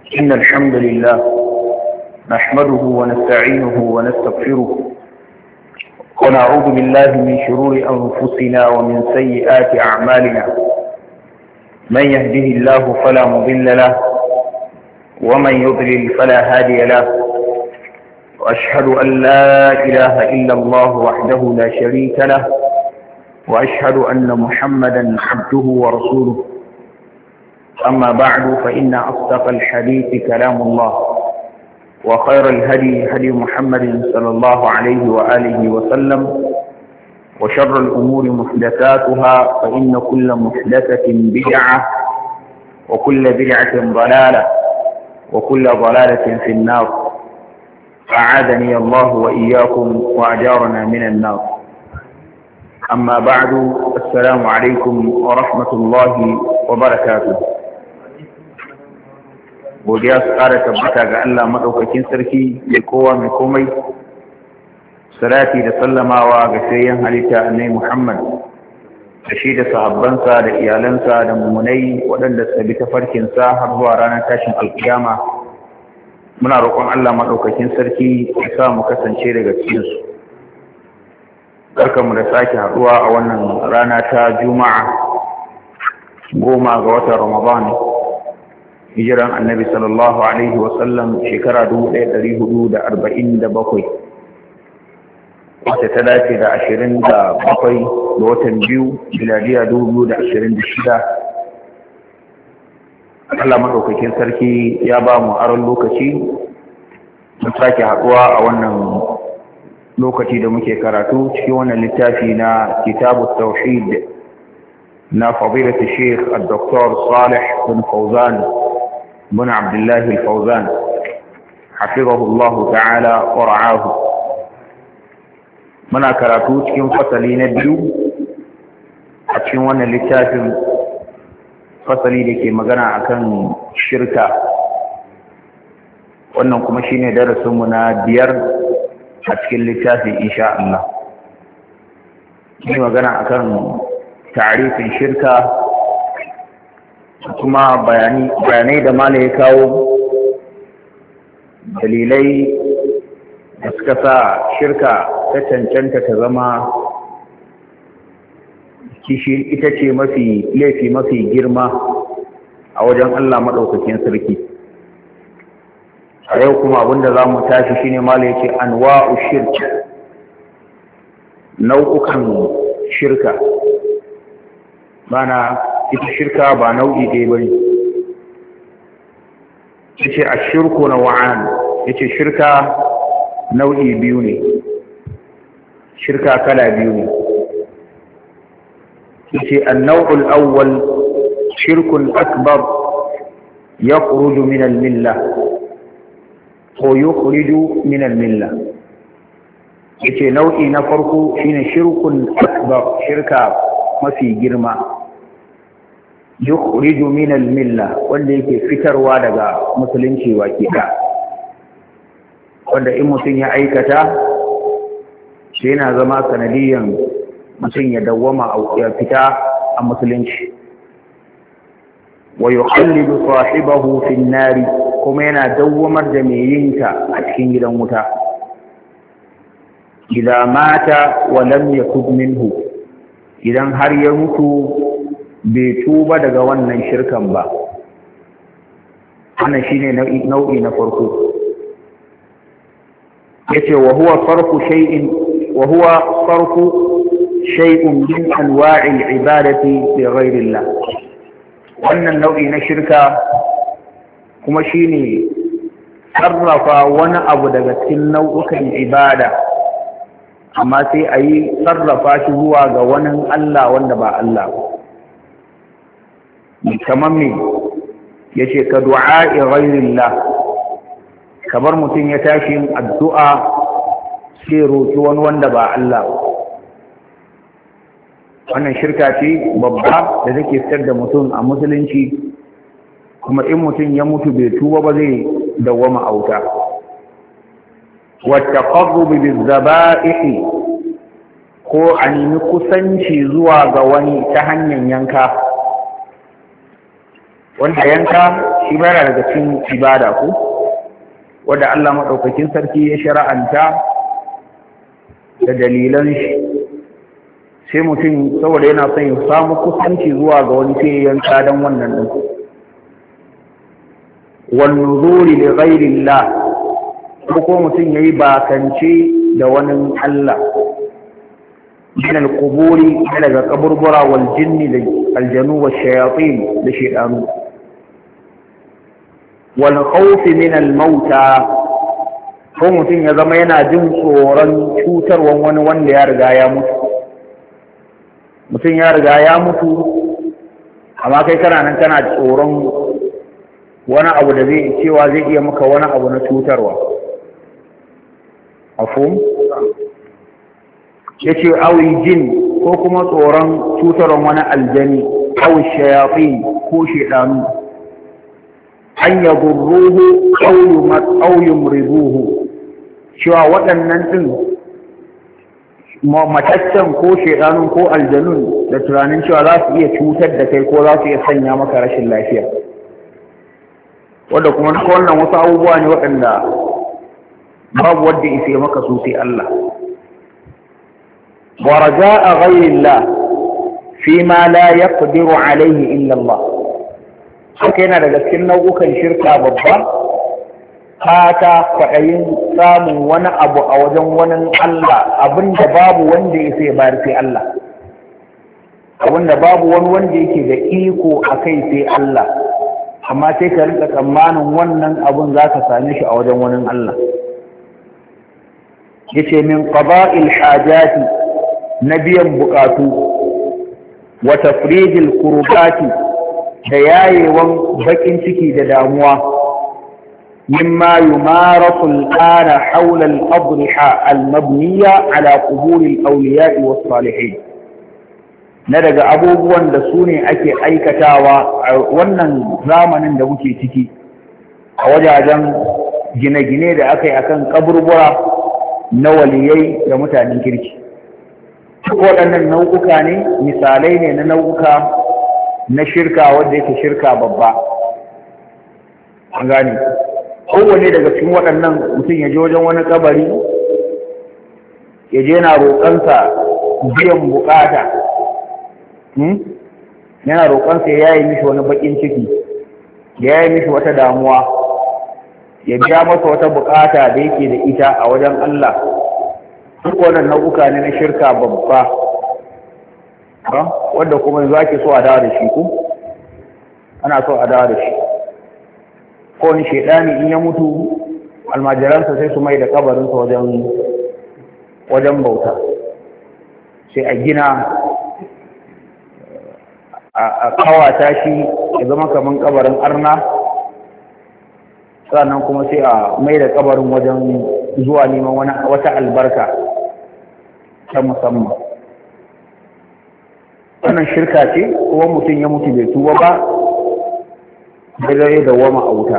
إن الحمد لله نحمده ونستعينه ونستغفره ونعوذ بالله من شرور أنفسنا ومن سيئات أعمالنا. من يهده الله فلا مضل له ومن يضلل فلا هادي له، وأشهد أن لا إله إلا الله وحده لا شريك له، وأشهد أن محمدا عبده ورسوله. أما بعد، فإن أصدق الحديث كلام الله، وخير الهدي هدي محمد صلى الله عليه وآله وسلم، وشر الأمور محدثاتها، فإن كل محدثة بدعة، وكل بدعة ضلالة، وكل ضلالة في النار. أعاذني الله وإياكم وأجارنا من النار. أما بعد، السلام عليكم ورحمة الله وبركاته. godiya su ƙara tabbata ga Allah maɗaukakin sarki mai kowa mai komai, salati da sallamawa ga sayyan halitta annai Muhammad da shi da sahabbansa da iyalansa da mummunai waɗanda suka bi tafarkinsa har zuwa ranar tashin alƙiyama. Muna roƙon Allah maɗaukakin sarki ya sa mu kasance daga cikinsu. Barkanmu da sake haɗuwa a wannan rana ta Juma'a 10 ga watan Ramadan. Hijiran annabi sallallahu alaihi wasallam shekara 1447, wacce ta dace da 27 ga watan biyu miladiya 2026. Allah maɗaukakin sarki ya ba mu aron lokaci mun sake haɗuwa a wannan lokaci da muke karatu cikin wannan littafi na kitabu tauhid na fadilatu Sheikh Dr. Salih bin Fawzan بن عبد الله الفوزان حفظه الله تعالى ورعاه. muna karatu cikin fasali na biyu a cikin wannan littafin, fasali da ke magana akan shirka. Wannan kuma shine darasinmu na 5 a cikin littafin insha Allah. Shi magana akan ta'arifin shirka, kuma bayanai da mala ya kawo dalilai da suka sa shirka ta cancanta ta zama ita ce laifi mafi girma a wajen Allah maɗaukakin sarki. A yau kuma abinda za mu tashi shine mala ya ce anwa'u shirk, nau'ukan shirka. Bana ita shirka ba nau'i ɗaya ba ne. Ya ce a shirku na wa'an, ya ce shirka nau'i biyu ne, shirka kala biyu ne. Ya ce an nau'ul awwal shirkun akbar ya ƙurudu minal milla ko yi ƙurudu minal milla. Ya ce nau'i na farko shine shirkun akbar, shirka mafi girma, yukhriju min al-milla, wanda yake fitarwa daga musulunci wake da, wanda in mutum ya aikata shi yana zama sanadiyan mutum ya dawwama ya fita a musulunci. Wa yukhallidu sahibahu fi an-nari, kuma yana dawwamar da mai yinta a cikin gidan wuta. Idza mata wa lam yakub minhu, idan har ya mutu bai tuba daga wannan shirkan ba. Wannan shine nau'i na farko. Yace wa huwa sarfu shay'un min anwa'il ibadati li ghayri Allah. Wannan nau'i na shirka kuma shine sarrafa wani abu daga cikin nau'ukan ibada, amma sai a yi sarrafa shi zuwa ga wani Allah wanda ba Allah ba. Kamar me ya ce ka du'a'i ghairillah, kamar mutum ya tashi yin addu'a sai roƙi wani wanda ba Allah ba. Wannan shirka ce babba da take fitar da mutum a musulunci, kuma in mutum ya mutu bai tuba ba zai dawwama auta. wa taqarrubi bizaba'ihi, ko a nemi kusanci zuwa ga wani ta hanyar yanka, wanda yanka shi ba yana daga cikin ibada ko wanda Allah madaukakin sarki ya shara'anta da dalilan shi sai mutum saboda yana son ya samu kusanci zuwa ga wani sai yanka dan wannan din wan nuzuri li ghairi Allah ko mutum yayi bakance da wani Allah min al-quburi daga kaburbura wal jinni da aljanu wa shayatin da shaytanu wal khawf min al-mauta ko mutum ya zama yana jin tsoron cutarwan wani wanda ya riga ya mutu mutum ya riga ya mutu amma kai kana nan kana tsoron wani abu da zai cewa zai iya maka wani abu na cutarwa afum yace awi jin ko kuma tsoron cutarwan wani aljani aw shayatin ko shedanu an yadurruhu aw yumriduhu cewa waɗannan din mataccen ko shedanun ko aljanun da tunanin cewa za su iya cutar da kai ko za su iya sanya maka rashin lafiya wanda kuma duka wannan wasu abubuwa ne waɗanda babu wanda ya sai maka su sai Allah wa raja'a ghayrillah fi ma la yaqdiru alayhi illa Allah haka yana daga cikin nau'ukan shirka babba fata kwaɗayin samun wani abu a wajen wani Allah abinda babu wanda ya sai bayar sai Allah abinda babu wani wanda yake da iko a kai sai Allah amma sai ka rinka tsammanin wannan abun za ka same shi a wajen wani Allah yace min qada'il hajati na biyan bukatu wa tafrijil kurbati da yayewan bakin ciki da damuwa مما يمارس الآن حول الأضرحة المبنية على قبور الأولياء والصالحين ندق abubuwan da su ne ake aikatawa a wannan zamanin da muke ciki a wajajen gine-gine da aka yi akan kaburbura na waliyai da mutanen kirki waɗannan nau'uka ne misalai ne na nau'uka na shirka wanda yake shirka babba an gane kowane daga cikin waɗannan mutum ya je wajen wani kabari ya je yana roƙonsa biyan bukata yana roƙonsa ya yi mishi wani baƙin ciki ya yi mishi wata damuwa ya biya masa wata bukata da yake da ita a wajen Allah duk wannan nau'uka ne na shirka babba wanda kuma yanzu ake so a dawo da shi ko ana so a dawo da shi ko wani shaidani in ya mutu almajiransa sai su mai da kabarinsa wajen bauta sai a gina a kawata shi ya zama kamar kabarin arna sannan kuma sai a mai da kabarin wajen zuwa neman wata albarka ta musamman wannan shirka ce kuma mutum ya mutu bai tuba ba zai dawama a wuta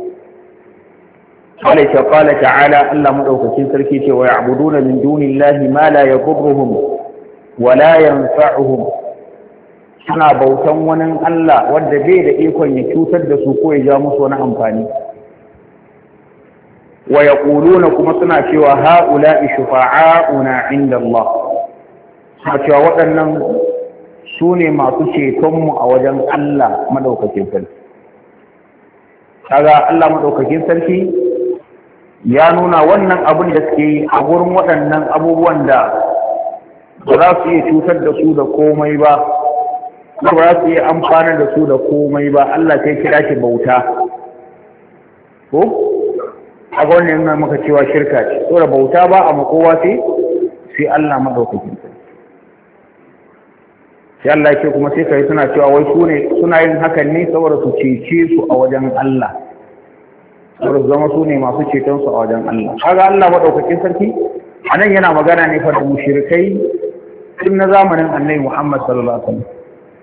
قال تعالى ألا مدوكين سركي ويعبدون من دون الله ما لا يضرهم ولا ينفعهم suna bautan wani Allah wanda bai da ikon ya cutar da su ko ya ja musu wani amfani wa yaquluna kuma suna cewa haula'i shufa'auna 'inda Allah suna cewa waɗannan su ne masu ceton mu a wajen Allah madaukakin sarki kaga Allah madaukakin sarki ya nuna wannan abin da suke yi a gurin waɗannan abubuwan da ba za su iya cutar da su da komai ba ba za su iya amfana da su da komai ba Allah sai kira shi bauta ko a ga wannan yana maka cewa shirka ce saboda bauta ba a makowa sai Allah madaukakin sai Allah ce kuma sai kai suna cewa wai suna yin hakan ne saboda su cece su a wajen Allah saboda zama su ne masu ceton su a wajen Allah kaga Allah madaukakin sarki anan yana magana ne fa da mushrikai tun na zamanin Annabi Muhammad sallallahu alaihi wasallam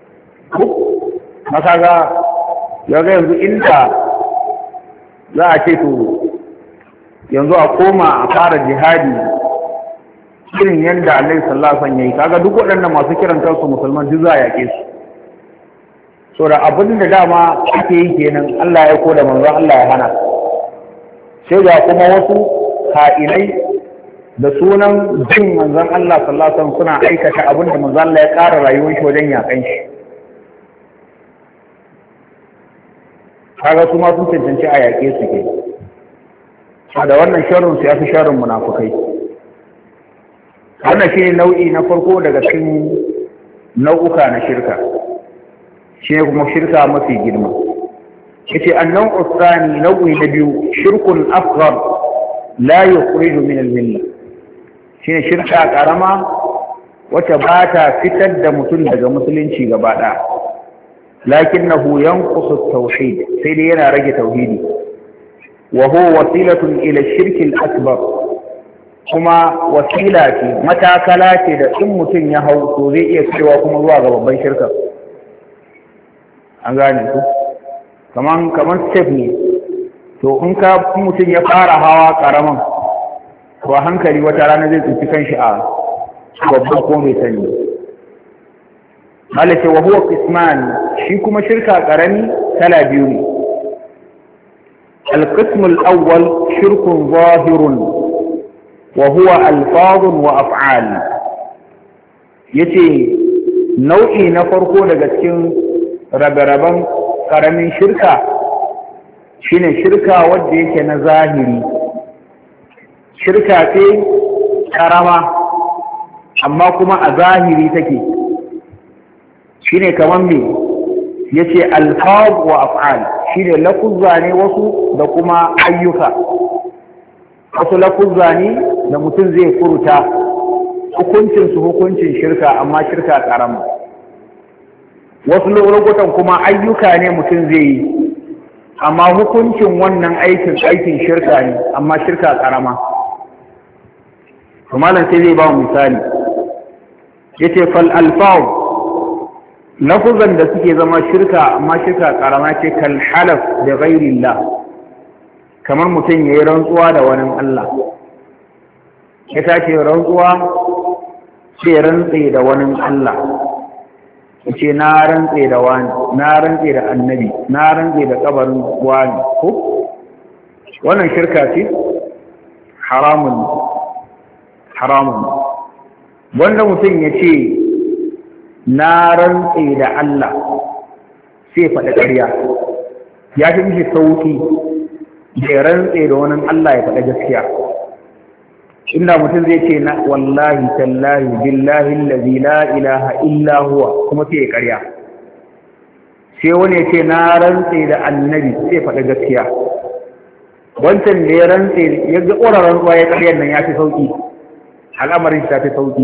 maka ga yaga yanzu inda za a ce to yanzu a koma a fara jihadi irin yadda Allah sallallahu alaihi wasallam yayi kaga duk waɗannan masu kiran kansu musulman duk za a yake su so da abin da dama ake yi kenan Allah ya ko da manzon Allah ya hana sai ga kuma wasu ha'ilai da sunan jin manzon Allah sallallahu alaihi wasallam suna aikata abin da manzon Allah ya ƙara rayuwar shi wajen yakan shi kaga su ma sun cancanci a yaƙe su ke da wannan sharrin su ya fi sharrin munafukai wannan shi ne nau'i na farko daga cikin nau'uka na shirka shi ne kuma shirka mafi girma yace annan usani nau'i na biyu shirkun asghar la yukhriju min al-milla shine shirka karama wacce ba ta fitar da mutum daga musulunci gaba ɗaya lakinnahu yanqusu at-tauhid sai dai yana rage tauhidi wa huwa wasilatun ila ash-shirk al-akbar kuma wasila ce matakala ce da in mutum ya hau to zai iya cewa kuma zuwa ga babban shirka an gane ku kaman step ne to in ka mutum ya fara hawa karaman to a hankali wata rana zai tsinci kanshi a babban ko mai sani malaka wa huwa qisman shi kuma shirka karami kala biyu ne al-qism al-awwal shirkun zahirun wa huwa alfaz wa af'al yace nau'i na farko daga cikin rabe-raben karamin shirka shine shirka wanda yake na zahiri shirka ce karama amma kuma a zahiri take shine kaman me yace alfaz wa af'al shine lafuzza ne wasu da kuma ayyuka wasu lafuzza ne da mutum zai furta hukuncin su hukuncin shirka amma shirka karama wasu lokutan kuma ayyuka ne mutum zai yi amma hukuncin wannan aikin shirka ne amma shirka karama kuma malam sai zai ba mu misali yace fal alfaz lafuzan da suke zama shirka amma shirka karama ce kal halaf da ghairillah kamar mutum yayi rantsuwa da wani Allah ya tace rantsuwa sai rantsi da wani Allah yace na rantsi da wani na rantsi da annabi na rantsi da kabarin wani ko wannan shirka ce haramun wanda mutum ya ce na rantse da Allah sai faɗi ƙarya ya fi mishi sauƙi da ya rantse da wani Allah ya faɗi gaskiya inda mutum zai ce na wallahi tallahi billahi allazi la ilaha illa huwa kuma sai ya ƙarya sai wani ya ce na rantse da annabi sai faɗi gaskiya wancan da ya rantse ya ga ƙorarar ruwa ya ƙaryar nan ya fi sauƙi al'amarin ta fi sauki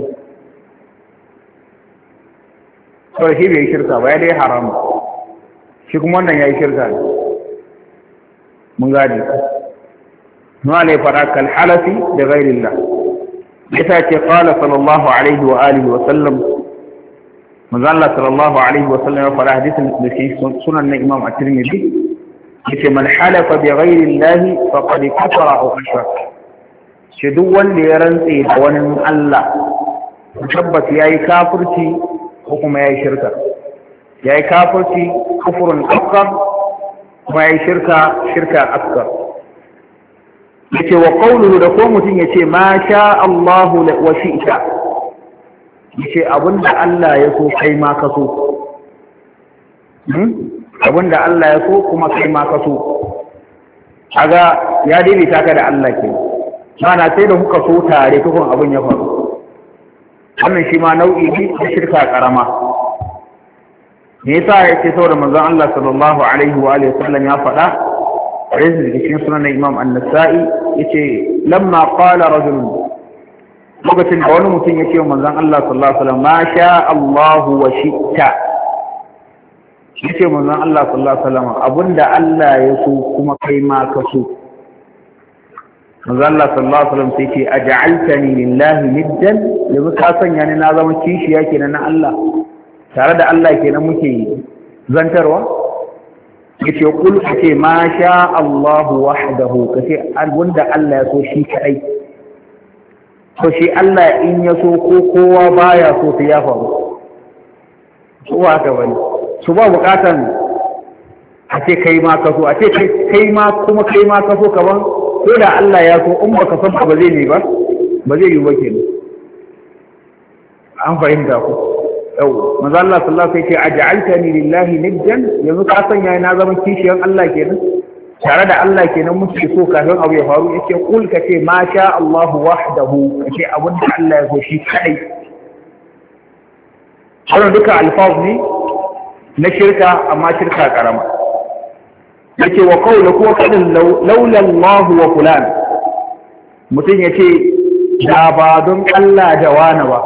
sau shi bai yi shirka ba ya dai haramu shi kuma wannan ya yi shirka ne mun gadi nuna ne fara kalhalafi da gairillah ya ta ce ƙala sallallahu alaihi wa alihi wa sallam manzala sallallahu alaihi wa sallam ya fara hadisin da ke sunan na imam at-tirmidhi yace man halafa bi ghairillahi faqad kafara aw ashraka shi duk wanda ya rantse da wani Allah tabbas yayi kafirci ko kuma yayi shirka yayi kafirci kufrun akbar kuma yayi shirka akbar yace wa qawluhu da ko mutun yace ma sha Allah wa shi'ta yace abinda Allah ya so kai ma ka so abinda Allah ya so kuma kai ma ka so kaga ya daidaita ka da Allah ke mana sai da kuka so tare tukun abin ya faru wannan shi ma nau'i ne na shirka karama me yasa yake saboda manzon Allah sallallahu alaihi wa alihi wasallam ya faɗa hadisi da cikin sunan Imam An-Nasa'i yace lamma qala rajul lokacin da wani mutum yace wa manzon Allah sallallahu alaihi wasallam ma sha Allah wa shi'ta yace manzon Allah sallallahu alaihi wasallam abinda Allah ya so kuma kai ma ka so manzo Allah sallallahu alaihi wasallam sai ce aj'altani lillahi niddan yanzu ka sanya ni na zama kishiya kenan na Allah tare da Allah kenan muke zantarwa yace kul kace ma sha Allah wahdahu kace wanda Allah ya so shi kadai to shi Allah in ya so ko kowa baya so sai ya faru ko haka bane su ba bukatan a ce kai ma kaso, a ce kai ma kaso kaman ko da Allah ya so in baka san ba zai ne ba zai yi ba kenan. An fahimta ku. Yau manzo Allah sallallahu alaihi wasallam ya ce aj'altani lillahi niddan, yanzu ka sanya na zama kishiyan Allah kenan, tare da Allah kenan muke so kafin abu ya faru. Yace kul ka ce ma sha Allah wahdahu, kace abin da Allah ya so shi kadai. Wannan duka alfaz ne na shirka, amma shirka karama. Yace wa qawlu ko kadin laula Allah wa fulan, mutum yace da ba don Allah da wani ba,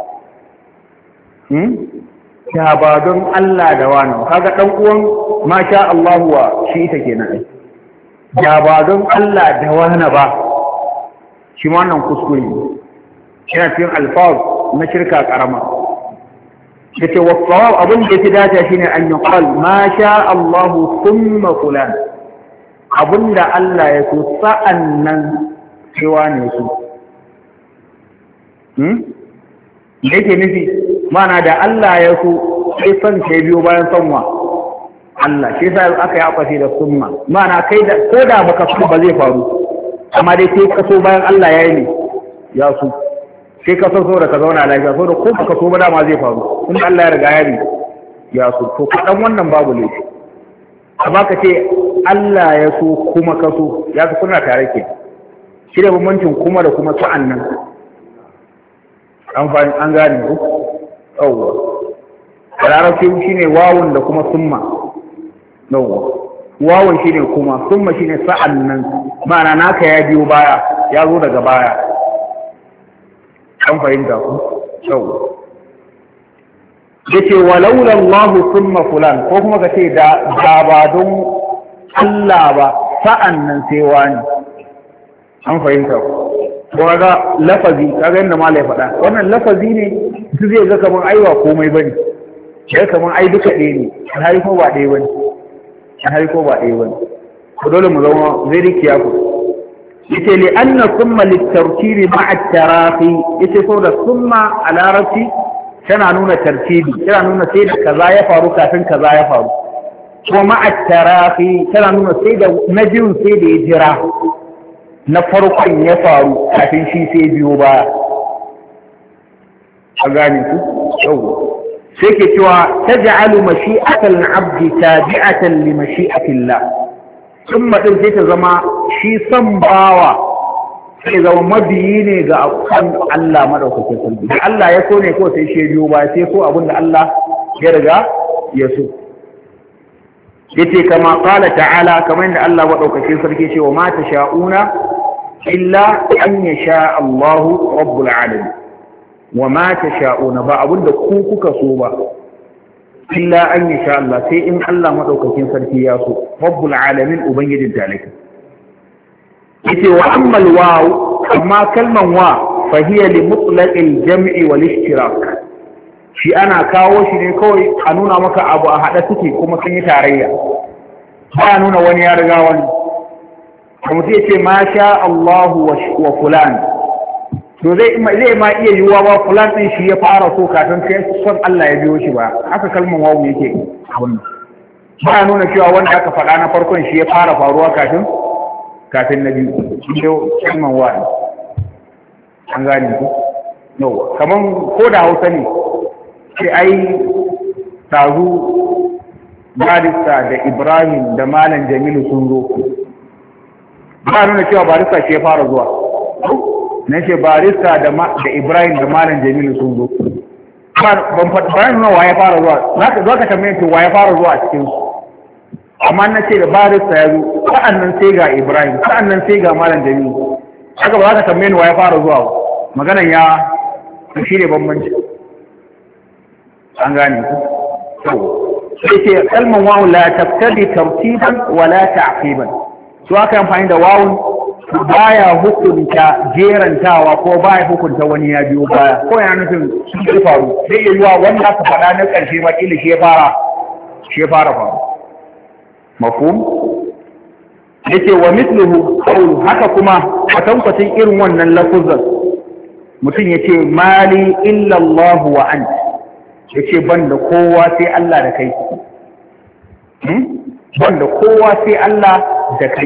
da ba don Allah da wani ba, kaga dan uwan ma sha Allah wa shi ita kenan ai, da ba don Allah da wani ba, shi ma wannan kuskure ne, yana cikin alfaz na shirka karama. yace wasawab abin da yake dace shine an yuqal ma sha Allah thumma fulan, abinda Allah ya so sa'annan cewa ne su yake nufi mana da Allah ya so sai san ke biyo bayan sanwa Allah, shi yasa aka yi akwati da summa, mana kai da ko da baka so ba zai faru, amma dai sai ka so bayan Allah ya yi ne ya so, sai ka so da ka zauna lafiya, so da ko baka so ba dama zai faru, kun Allah ya riga ya yi ya so. To kaɗan wannan babu laifi, amma ka ce Allah ya so kuma ka so, ya fi kuna tare ke, shi da bambancin kuma da kuma sa'an nan. An gane ku? Yawwa. Da larabci shi ne wawun da kuma summa. Yawwa. Wawun shi ne kuma, summa shi ne sa'an nan, ma'ana naka ya biyo baya, ya zo daga baya. An fahimta ku? Yawwa. Yace walaula Allah summa fulan, ko kuma ka ce da ba don Allah ba sa'an nan sai wani. An fahimta ku? Ko ga lafazi, kaga yadda mala ya faɗa, wannan lafazi ne su zai ga kaman aiwa komai bane, sai kaman ai duka ɗaya ne, alhali ko ba ɗaya bane, alhali ko ba ɗaya bane. Ko dole mu zama very careful. Yace li anna summa litartibi ma'a tarafi, yace ko da summa a larabci tana nuna tartibi, tana nuna sai da kaza ya faru kafin kaza ya faru. Ko ma'a tarafi tana nuna sai da na biyun sai da ya jira, na farkon ya faru kafin shi sai biyo baya. A gane ku? Yau. Sai ke cewa taj'alu mashi'atal 'abdi tabi'atan li mashi'atillah. Summa din sai ta zama shi san bawa sai zama mabiyi ne ga akan Allah madaukakin sarki. Da Allah ya so ne ko sai shi biyo baya, sai ko abin da Allah ya riga ya so. Yace kama qala ta'ala, kamar yadda Allah madaukakin sarki ce wa ma tasha'una illa an yasha Allahu rabbul alamin, wa ma tasha'una ba abinda ku kuka so ba, illa an yasha Allah sai in Allah madaukakin sarki ya so, rabbul alamin ubangijin talaka. Yace wa ammal waw, amma kalman wa fa hiya li mutlaqil jam'i wal ishtirak, shi ana kawo shi ne kawai a nuna maka abu a haɗa suke kuma sun yi tarayya, ba nuna wani ya riga wani. Kuma sai ce ma sha Allahu wa fulan, to zai ma iya yiwuwa ba fulan ɗin shi ya fara so kafin kai son Allah ya biyo shi ba, haka kalman wawu yake a wannan. Ba nuna cewa wanda aka faɗa na farkon shi ya fara faruwa kafin na biyu, shi ne kalman wawu. An gane ku? No, kaman ko da Hausa ne, sai ai tazu barista da Ibrahim da Malam Jamilu sun zo, ba nuna cewa barista ke fara zuwa, na ce barista da Ibrahim da Malam Jamilu sun zo, ban nuna wa ya fara zuwa, za ka tambaye ce wa ya fara zuwa a cikinsu, amma na ce da barista ya zo, sa'an nan sai ga Ibrahim, sa'an nan sai ga Malam Jamilu, haka ba za ka tambaye wa ya fara zuwa ba, maganan ya shi ne bambanci. An gane ku? Sai ce kalman wawun la taftadi tartiban wala ta'qiban. Su aka amfani da wawun baya hukunta jerantawa ko baya hukunta wani ya biyo baya. Ko yana nufin sun ji faru. Sai yi wa wanda aka faɗa na ƙarshe ma kila shi ya fara faru. Mafhum? Yace wa mithluhu qawlu, haka kuma kwatankwacin irin wannan lafuzan mutum yace mali illa Allah wa anta, ya ce ban da kowa sai Allah da kai, wanda kowa sai Allah da kai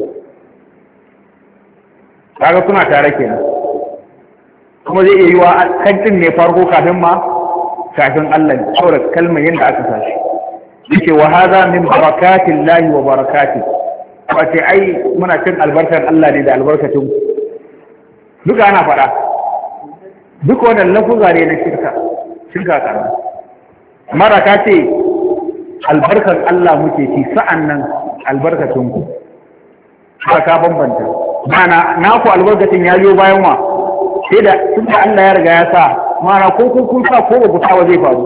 kaga suna tare kenan kuma zai iya yi wa kantin ne farko kafin Allah ne saboda kalmar yadda aka sashi yake wa hadha min barakatin lahi wa barakati wace ai muna cin albarkar Allah ne da albarkatun duka ana faɗa duka wannan lafuza ne na shirka karama maraka ce albarkar Allah muke ci sa'annan albarkatun ku ka bambanta mana naku albarkatun ya yo bayan wa sai da tunda Allah ya riga ya sa mana ko kun sa ko ba ku sa zai faru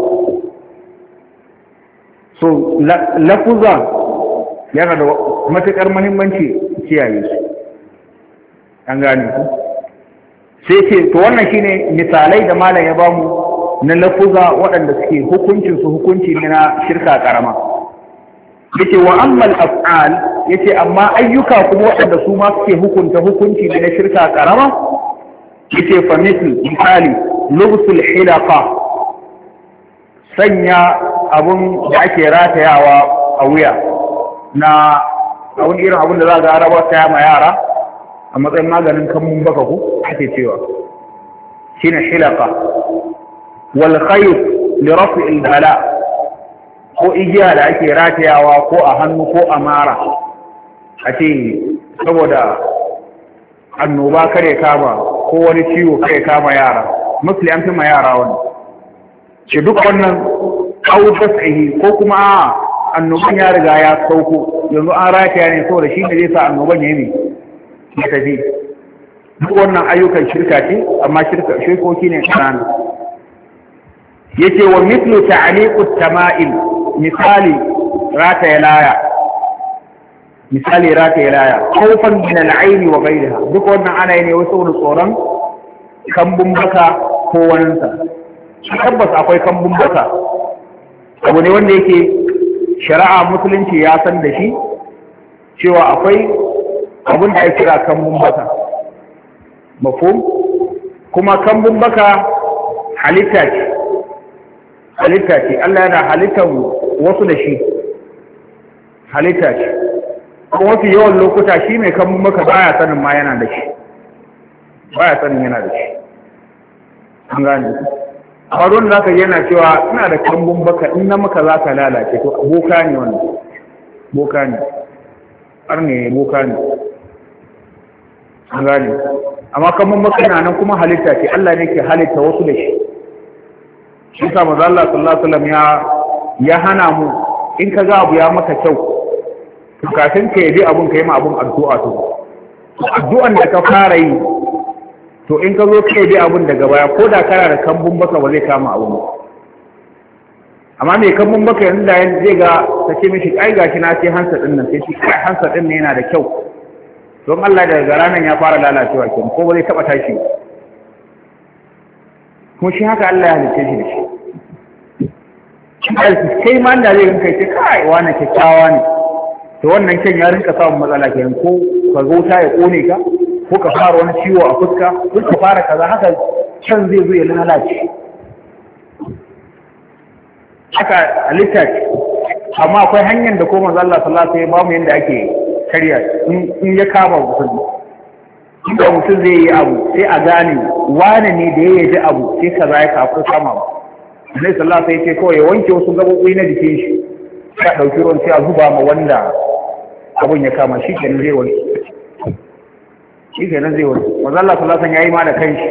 so lafuza yana da matuƙar muhimmanci kiyaye su an gane ku sai ce to wannan shine misalai da malam ya bamu na lafuza waɗanda suke hukuncin su hukunci ne na shirka karama yace wa ammal af'al yace amma ayyuka kuma waɗanda su ma suke hukunta hukunci ne na shirka karama yace fa misali lubsul hilaqa sanya abun da ake ratayawa a wuya na abun irin abun da za ga araba ta ma yara a matsayin maganin kamun baka ku ake cewa shine hilaqa wal khayt li raf'il bala ko igiya da ake ratayawa ko a hannu ko a mara a ce saboda annoba kare kama ko wani ciwo kare kama yara musli an fi ma yara wani ce duk wannan ƙautar ko kuma annoban ya riga ya sauko yanzu an rataya ne saboda shi ne zai sa annoban ya yi ya tafi duk wannan ayyukan shirka ce amma shirkoki ne ƙanana yace wa mithlu ta'liqut tama'il misali rataya laya khawfan min al-'ayn wa ghayriha duk wannan ana yi ne wasu tsoron kambun baka ko waninsa tabbas akwai kambun baka abu ne wanda yake shari'a musulunci ya san da shi cewa akwai abin da ya kira kambun baka mafhum kuma kambun baka halitta ce Allah yana halittar wasu da shi halitta ce kuma wasu yawan lokuta shi mai kambun baka baya sanin ma yana da shi baya sanin yana da shi an gane a ruwan za ka yana cewa ina da kambun baka in na maka za ka lalace to boka ne wannan boka ne har ne boka ne an gane amma kambun baka yana nan kuma halitta ce Allah ne ke halitta wasu da shi shi sa manzo Allah sallallahu alaihi wasallam ya hana mu in ka ga abu ya maka kyau to kafin ka yabi abun ka yi ma abun addu'a to addu'an da ka fara yi to in ka zo kai bi abun daga baya ko da kana da kambun baka ba zai kama abun ba amma mai kambun baka yanzu da zai ga ta ce mishi ai gashi na ce hansa din nan sai shi kai hansa din ne yana da kyau don Allah daga ranar ya fara lalacewa kenan ko ba zai taba tashi kuma shi haka Allah ya halice shi da shi kai ma da zai rinka ce kai wani kyakkyawa ne to wannan kyan ya rinka samun matsala kenan ko ka ga wuta ya kone ka ko ka fara wani ciwo a fuska ko ka fara kaza haka can zai zo ya lalace haka halitta ce amma akwai hanyar da ko manzo Allah sallallahu alaihi wasallam ba mu yanda ake karya in ya kama mutum inda mutum zai yi abu sai a gane wane ne da ya yaji abu sai kaza ya kafu sama ba Annabi sallallahu alaihi wasallam sai kawai ya wanke wasu gabobi na jikin shi sai a dauki ruwan sai a zuba ma wanda abun ya kama shi kenan zai wanke shi kenan zai wanke manzo Allah sallallahu alaihi wasallam yayi ma da kanshi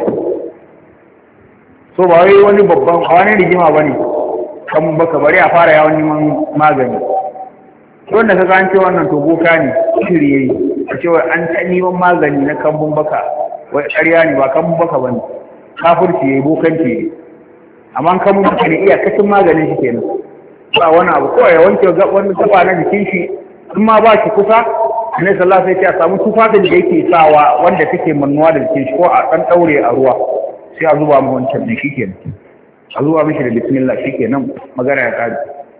so ba wai wani babban wani rigima bane kan baka bari a fara yawon neman magani wanda ka ga an ce wannan to boka ne shiri yayi a cewa an ta neman magani na kambun baka wai ƙarya ne ba kambun baka bane kafirci yayi bokanci yayi amma kambun baka ne iya kacin maganin shi kenan ba wani abu kawai ya wanke wani gaba na jikin shi in ma ba shi kusa ne sallah sai ce a samu tufafin da yake sawa wanda take mannuwa da jikin shi ko a ɗan ɗaure a ruwa sai a zuba mu wancan ne shi kenan a zuwa mishi da bismillah shi kenan magana ya ƙari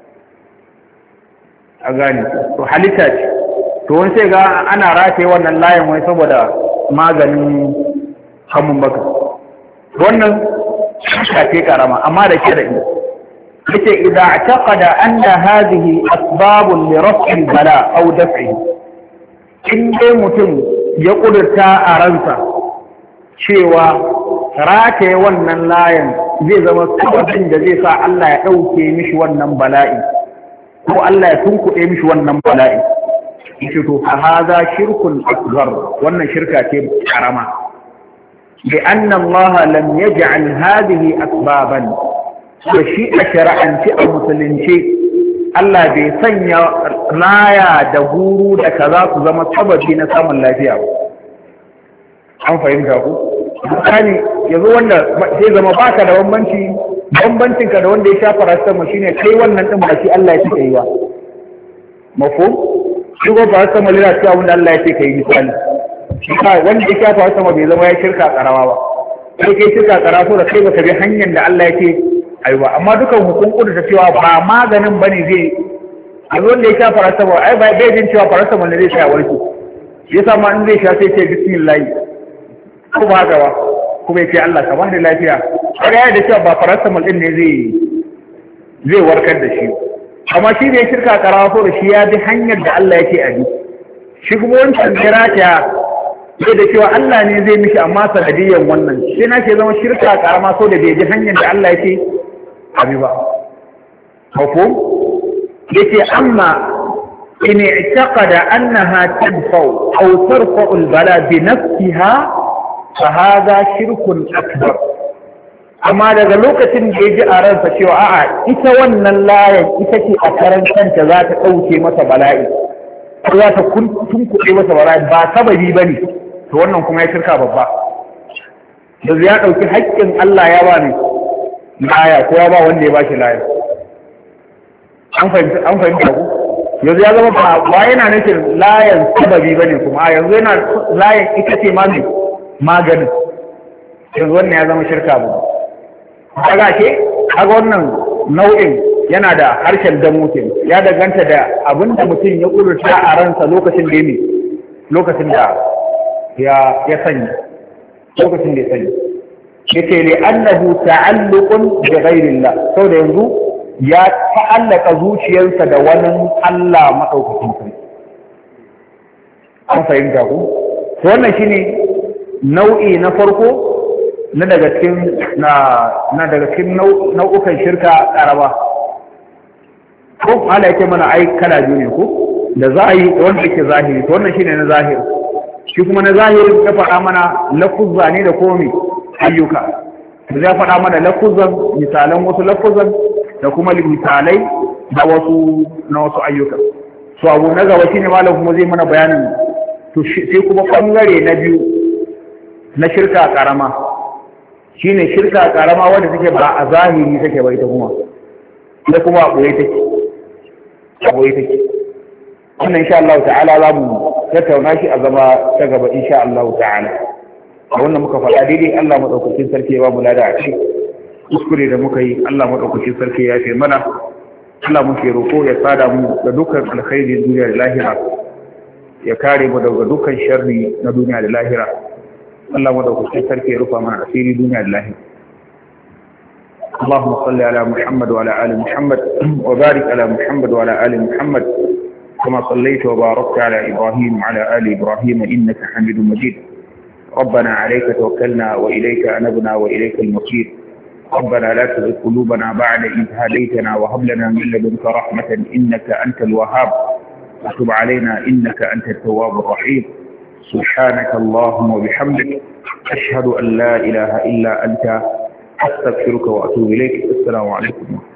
a gane to halitta ce to wani sai ga ana rataye wannan layin wai saboda maganin hamun baka wannan shafe karama amma da sharaɗi yace idza i'taqada anna hadhihi asbabun li raf'i bala aw daf'i, in dai mutum ya kudurta a ransa cewa rataye wannan layan zai zama sababin da zai sa Allah ya ɗauke mishi wannan bala'i ko Allah ya tunkuɗe mishi wannan bala'i, yace to fa hadha shirkun asghar, wannan shirka ce karama, bi anna Allah lam yaj'al hadhihi asbaban, da shi a shari'ance a musulunci Allah bai sanya laya da guru da kaza su zama sababi na samun lafiya ba. An fahimta ku? Misali yanzu wanda zai zama baka da bambancin ka da wanda ya sha paracetamol shine kai wannan din ba shi Allah ya ce kai ba. Mafhum? Shi ko paracetamol yana cewa wanda Allah ya ce kai misali. Shi ka wanda ya sha paracetamol bai zama ya shirka karawa ba. Kai shirka karawa so da kai baka bi hanyar da Allah ya ce aiwa, amma dukan hukun da cewa ba maganin bane zai yanzu wanda ya sha paracetamol ai bai jin cewa paracetamol ne zai sha warke. Yasa ma in zai sha sai ce bismillah. Ko ba haka ba kuma ya ce Allah ka bani lafiya, kaga ya da cewa ba paracetamol din ne zai warkar da shi, amma shi ne shirka karawa ko da shi ya bi hanyar da Allah yake a bi, shi kuma wancan kirata sai da cewa Allah ne zai mishi amma sanadiyan wannan shi na ke zama shirka karama so da bai bi hanyar da Allah yake a bi ba. Mafhum? yace amma in i'taqada annaha tadfa'u aw tarfa'u al-bala bi nafsiha فهذا شرك أكبر. amma daga lokacin da ya ji a ransa cewa a'a ita wannan layan ita ce a karan kanta za ta ɗauke masa bala'i ko za ta tunkuɗe masa bala'i ba sababi ba ne, to wannan kuma ya shirka babba. Yanzu ya ɗauki haƙƙin Allah ya ba ne laya ko ya ba wanda ya ba shi laya. An fahimta ku? Yanzu ya zama ba yana nufin layan sababi ba ne kuma yanzu yana layan ita ce ma ne maganin, yanzu wannan ya zama shirka bu. Kaga ke kaga wannan nau'in yana da harshen damu ke, ya danganta da abin da mutum ya ƙudurta a ransa lokacin da lokacin da ya sani lokacin da ya sani yace li annahu ta'alluqun bi ghayrillah, saboda yanzu ya ta'allaka zuciyarsa da wani Allah madaukakin sarki. An fahimta ku? To wannan shine nau'i na farko na daga cikin nau'ukan shirka karaba. Ko Allah yake mana ai kala biyu ne ko da zahiri wanda yake zahiri, to wannan shine na zahiri. Shi kuma na zahiri ya faɗa mana lafuzza ne da komai ayyuka. Ya faɗa mana lafuzzan misalan wasu lafuzzan da kuma misalai da wasu ayyuka. So abu na gaba shine malam kuma zai mana bayanin to sai kuma bangare na biyu na shirka karama, shine shirka karama wanda take ba a zahiri take ba, ita kuma a ɓoye take. Wannan insha Allah ta'ala za mu tattauna shi a zama ta gaba insha Allah ta'ala. A wannan muka faɗa daidai Allah madaukakin sarki ya ba mu lada a ciki, kuskure da muka yi Allah madaukakin sarki ya fi mana. Allah muke roƙo ya sada mu da dukkan alkhairi duniya da lahira, ya kare mu daga dukkan sharri na duniya da lahira. Allah madaukakin sarki ya rufa mana asiri duniya da lahira. اللهم صل على محمد وعلى آل محمد وبارك على محمد وعلى آل محمد كما صليت وباركت على إبراهيم وعلى آل إبراهيم إنك حميد مجيد. ربنا عليك توكلنا وإليك أنبنا وإليك المصير. ربنا لا تزغ قلوبنا بعد إذ هديتنا وهب لنا من لدنك رحمة إنك أنت الوهاب وتب علينا إنك أنت التواب الرحيم. سبحانك اللهم وبحمدك أشهد أن لا إله إلا أنت أستغفرك وأتوب إليك. السلام عليكم.